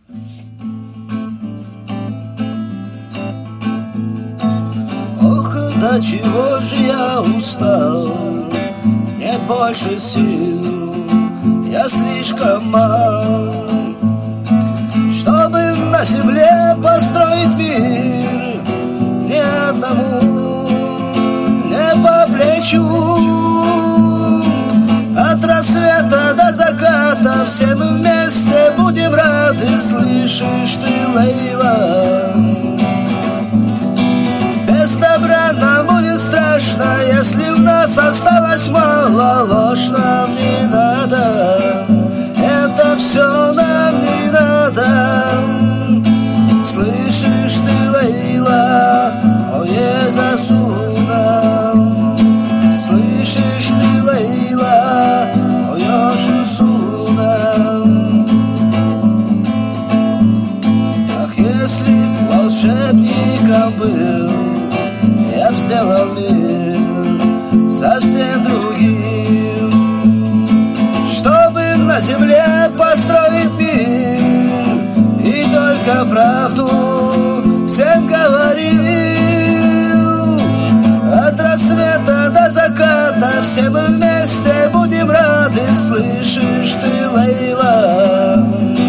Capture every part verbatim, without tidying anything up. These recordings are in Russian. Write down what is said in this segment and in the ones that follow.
Ох, до чего же я устал, нет больше сил, я слишком мал, чтобы на земле построить мир. Ни одному не по плечу. От рассвета до заката все мы вместе будем рады. Слышишь ты, Лейла? Без добра нам будет страшно, если в нас осталось мало. Ложь нам не надо, это все нам не надо. Слышишь ты, Лейла? Ое, засуна. Слышишь ты, Лейла? Ое, шусуна. Ах, если б волшебником был, я б сделал мир совсем другим, чтобы на земле построить мир и только правду всем говорил. От рассвета до заката все мы вместе будем рады. Слышишь ты, Лейла?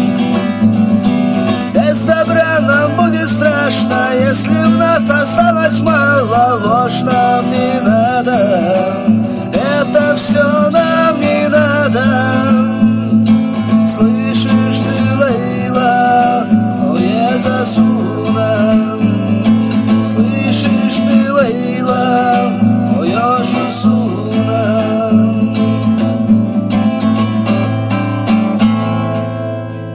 Без добра нам будет страшно, если в нас осталось мало. Ложь нам не надо, это все нам не надо. Слышишь ты, Лейла? Ое, засуна.